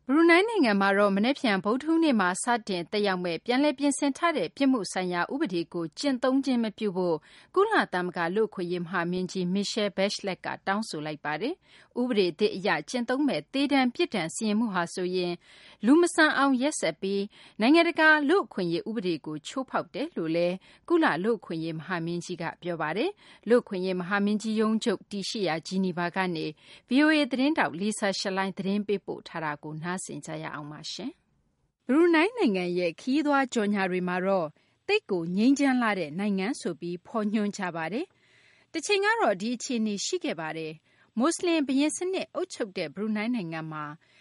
ဘရူနိုင်းနိုင်ငံမှာတော့မနေ့ဖြန်ဗုဒ္ဓဟူးနေ့မှာစတင်သက်ရောက်မဲ့ပြန်လည်ပြင်ဆင်ထားတဲ့ပြစ်မှုဆိုင်ရာဥပဒေကိုကျင့်သုံးခြင်းမပြုဖို့ကုလသမဂ္ဂလူ့အခွင့်အရေးမဟာမင်းကြီး Michelle Bachelet ကတောင်းဆိုလိုက်ပါတယ်။ဥပဒေသစ်အရကျင့်သုံးမဲ့သေဒဏ်ပြစ်ဒဏ်စီရင်မှုဟာဆိုရင်လူမဆန်အောင်ရက်စက်ပြီးနိုင်ငံတကာလူ့အခွင့်အရေးဥပဒေကိုချိုးဖောက်တယ်လို့လည်းကုလလူ့အခွင့်အရေးမဟာမင်းကြီးကပြောပါတယ်။လူ့အခွင့်အရေးမဟာမင်းကြီးရုံးချုပ်တည်ရှိရာဂျီနီဗာကနေ VOA သတင်းတောက် Lisa Schlein သတင်းပေးပို့ထားတာကိုနားဆင်ကြရအောင်ပါရှင်။ဘရူနိုင်းနိုင်ငံရဲ့ခရီးသွားကြော်ညာတွေမှာတော့သိပ်ကိုငြိမ်းချမ်းလာတဲ့နိုင်ငံဆိုပြီးဖော်ညွှန်းကြပါတယ်။တစ်ချိန်ကတော့ဒီအခြေအနေရှိခဲ့ပါတယ်။မွတ်စလင်ဘုရင်စနစ်အုပ်ချုပ်တဲ့ဘရူနိုင်းနိုင်ငံမှာ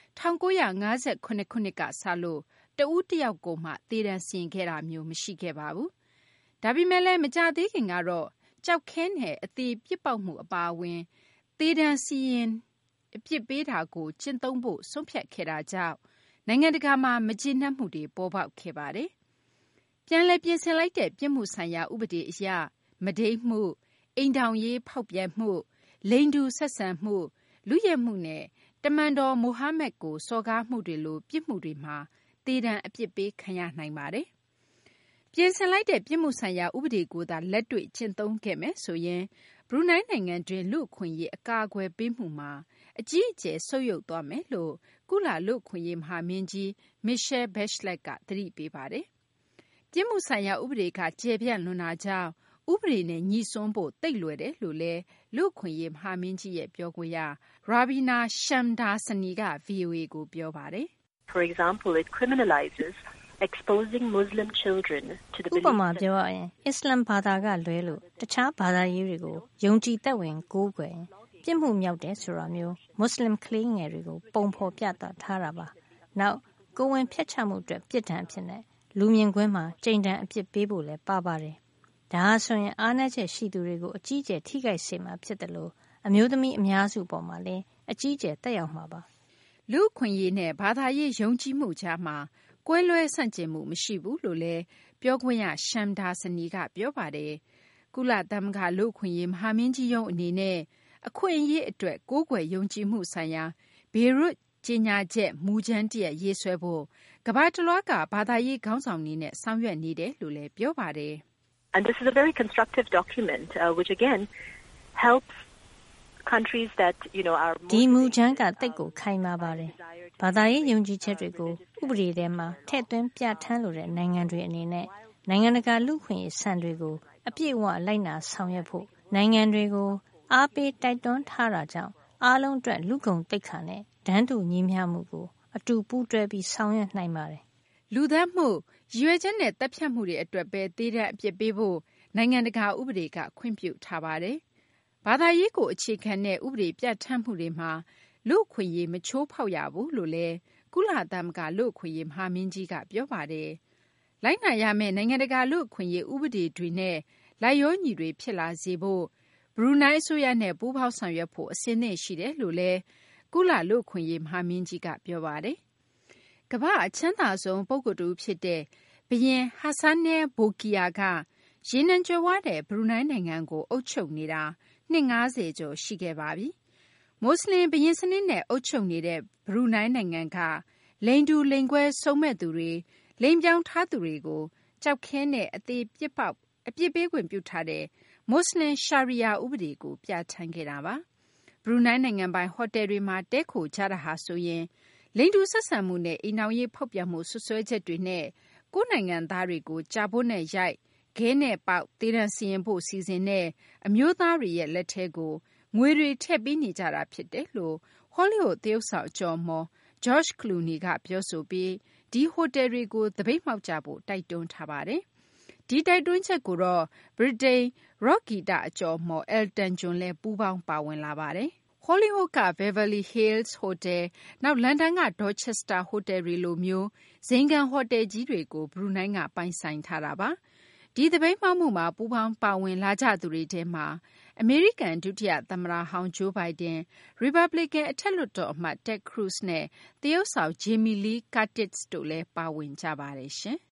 1958ခုနှစ်ကစလို့တဦးတစ်ယောက်ကိုမှသေဒဏ်စီရင်ခဲ့တာမျိုးမရှိခဲ့ပါဘူး။ဒါပေမဲ့လည်းမကြသေးခင်ကတော့ကြောက်ခဲနဲ့အသေးပြစ်ပေါက်မှုအပါအဝင်သေဒဏ်စီရင်အပြစ်ပေးတာကိုကျင့်သုံးဖို့ဆုံးဖြတ်ခဲ့တာကြောင့်နိုင်ငံတကာမှာမကျေနပ်မှုတွေပေါ်ပေါက်ခဲ့ပါတယ်။ပြန်လည်ပြင်ဆင်လိုက်တဲ့ပြစ်မှုဆိုင်ရာဥပဒေအရမုဒိမ်းမှုအိမ်ထောင်ရေးဖောက်ပြန်မှုလိင်တူဆက်ဆံမှုလူရဲမှုနဲ့တမန်တော်မိုဟာမက်ကိုစော်ကားမှုတွေလိုပြစ်မှုတွေမှာသေဒဏ်အပြစ်ပေးခံရနိုင်ပါတယ်။ပြင်ဆင်လိုက်တဲ့ပြစ်မှုဆိုင်ရာဥပဒေကိုသာလက်တွေ့ကျင့်သုံးခဲ့မယ်ဆိုရင်ဘရူနိုင်းနိုင်ငံတွင်လူ့အခွင့်အရေးအကာအကွယ်ပေးမှုမှာအကြီးအကျယ်ဆုတ်ယုတ်သွားမယ်လို့ကုလလူ့အခွင့်အရေးမဟာမင်းကြီး Michelle Bachelet ကသတိပေးပါတယ်။ပြစ်မှုဆိုင်ရာဥပဒေကကျယ်ပြန့်လွန်းတာကြောင့်ဥပဒေနဲ့ညှိစွန်းဖို့သိပ်လွယ်တယ်လို့လည်းလူ့အခွင့်အရေးမဟာမင်းကြီးရဲ့ပြောခွင့်ရ Ravina Shamdasani က VOA ကိုပြောပါတယ်။ For example, it criminalizes exposing Muslim children to the ဥပမာပြောရရင်အစ္စလမ်ဘာသာကလွဲလို့တခြားဘာသာရေးတွေကိုယုံကြည်သက်ဝင်ကိုးကွယ်ပြစ်မှုမြောက်တယ်ဆိုတာမျိုးမွတ်စလင်ကလေးငယ်တွေကိုပုံဖော်ပြသထားတာပါ။နောက်ကိုယ်ဝန်ဖျက်ချမှုအတွက်ပြစ်ဒဏ်အဖြစ်နဲ့လူမြင်ကွင်းမှာကြိမ်ဒဏ်အပြစ်ပေးဖို့လည်းပါပါတယ်။ဒါဟာဆိုရင်အားနည်းချက်ရှိသူတွေကိုအကြီးအကျယ်ထိခိုက်စေမှာဖြစ်တယ်လို့အမျိုးသမီးအများစုပေါ်မှာလည်းအကြီးအကျယ်သက်ရောက်မှာပါ။လူ့အခွင့်အရေးနဲ့ဘာသာရေးယုံကြည်မှုကြားမှာကွဲလွဲဆန့်ကျင်မှုမရှိဘူးလို့လည်းပြောခွင့်ရ Shamdasani ကပြောပါတယ်။ကုလသမဂ္ဂလူ့အခွင့်အရေးမဟာမင်းကြီးရုံးအနေနဲ့အခွင့်အရေးအတွက်ကိုးကွယ်ယုံကြည်မှုဆိုင်ရာဘေရွတ်ကြေညာချက်မူကြမ်းတရပ်ရေးဆွဲဖို့ကမ္ဘာတလွှားကဘာသာရေးခေါင်းဆောင်တွေနဲ့ဆောင်ရွက်နေတယ်လို့လည်းပြောပါတယ်။ And this is a very constructive document which again helps countries that are ဒီမူကြမ်းကတိတ်ကိုခိုင်မာပါတယ်။ဘာသာရေးယုံကြည်ချက်တွေကိုဥပဒေထဲမှာထည့်သွင်းပြဋ္ဌာန်းလိုတဲ့နိုင်ငံတွေအနေနဲ့နိုင်ငံတကာလူ့အခွင့်အရေးစံတွေကိုအပြည့်အဝလိုက်နာဆောင်ရွက်ဖို့နိုင်ငံတွေကိုအားပေးတိုက်တွန်းထားတာကြောင့်အားလုံးအတွက်လူကုန်သိက္ခာနဲ့တန်းတူညီမျှမှုကိုအတူပူးတွဲပြီးဆောင်ရွက်နိုင်ပါတယ်။လူသတ်မှုရည်ရွယ်ချက်နဲ့တပ်ဖြတ်မှုတွေအတွက်ပဲသေဒဏ်အပြစ်ပေးဖို့နိုင်ငံတကာဥပဒေကခွင့်ပြုထားပါတယ်။ဘာသာရေးကိုအခြေခံတဲ့ဥပဒေပြဋ္ဌာန်းမှုတွေမှာလူ့အခွင့်အရေးမချိုးဖောက်ရဘူးလို့လည်းကုလသမဂ္ဂလူ့အခွင့်အရေးမဟာမင်းကြီးကပြောပါတယ်။လိုက်နာရမယ့်နိုင်ငံတကာလူ့အခွင့်အရေးဥပဒေတွေနဲ့လိုက်လျောညီတွေဖြစ်လာစေဖို့ဘရူနိုင်းအစိုးရနဲ့ပူးပေါင်းဆောင်ရွက်ဖို့အဆင်သင့်ရှိတယ်လို့လည်းကုလလူ့အခွင့်အရေးမဟာမင်းကြီးကပြောပါတယ်။ကမ္ဘာ့အချမ်းသာဆုံးပုဂ္ဂိုလ်တူဖြစ်တဲ့ဘုရင် Hassanal Bolkiah ကရေနံကြွယ်ဝတဲ့ဘရူနိုင်းနိုင်ငံကိုအုပ်ချုပ်နေတာနှစ်90ကျော်ရှိခဲ့ပါပြီ။မွတ်စလင်ဘုရင်စနစ်နဲ့အုပ်ချုပ်နေတဲ့ဘရူနိုင်းနိုင်ငံကလိင်တူလိင်ကွဲစုံမဲ့သူတွေလိင်ပြောင်းထားသူတွေကိုကြောက်ခဲနဲ့အသေးပြစ်ပေးခွင့်ပြုထားတဲ့မွတ်စလင်ရှာရီယာဥပဒေကိုပြဋ္ဌာန်းခဲ့တာပါဘရူနိုင်းနိုင်ငံပိုင်ဟိုတယ်တွေမှာတဲခိုကြတာဟာဆိုရင်လိင်တူဆက်ဆံမှုနဲ့အိမ်အောင်ရေးဖောက်ပြန်မှုဆွဆွဲချက်တွေနဲ့ကိုယ်နိုင်ငံသားတွေကိုကြာပိုးနဲ့ရိုက်ခဲနဲ့ပေါက်သေဒဏ်စီရင်ဖို့စီစဉ်တဲ့အမျိုးသားတွေရဲ့လက်ထဲကိုငွေတွေထည့်ပေးနေကြတာဖြစ်တယ်လို့ဟောလိဝုဒ်သရုပ်ဆောင်အကျော်အမော် George Clooney ကပြောဆိုပြီးဒီဟိုတယ်တွေကိုသပိတ်မှောက်ကြဖို့တိုက်တွန်းထားပါတယ်။ဒီတိုက်တွန်းချက်ကိုတော့ဗြိတိန်ရော့ဂီတအကျော်အမော် Elton John လည်းပူးပေါင်းပါဝင်လာပါတယ်။ဟောလိဝုဒ်က Beverly Hills ဟိုတယ်နောက်လန်ဒန်က Dorchester ဟိုတယ်တွေလိုမျိုးဇိမ်ခံဟိုတယ်ကြီးတွေကိုဘရူနိုင်းကပိုင်ဆိုင်ထားတာပါ။ဒီသပိတ်မှောက်မှုမှာပူးပေါင်းပါဝင်လာကြသူတွေထဲမှာအမေရိကန်ဒုတိယသမ္မတဟောင်း Joe Biden, Republican အထက်လွှတ်တော်အမတ် Ted Cruz နဲ့သရုပ်ဆောင် Jamie Lee Curtis တို့လည်းပါဝင်ကြပါတယ်ရှင်။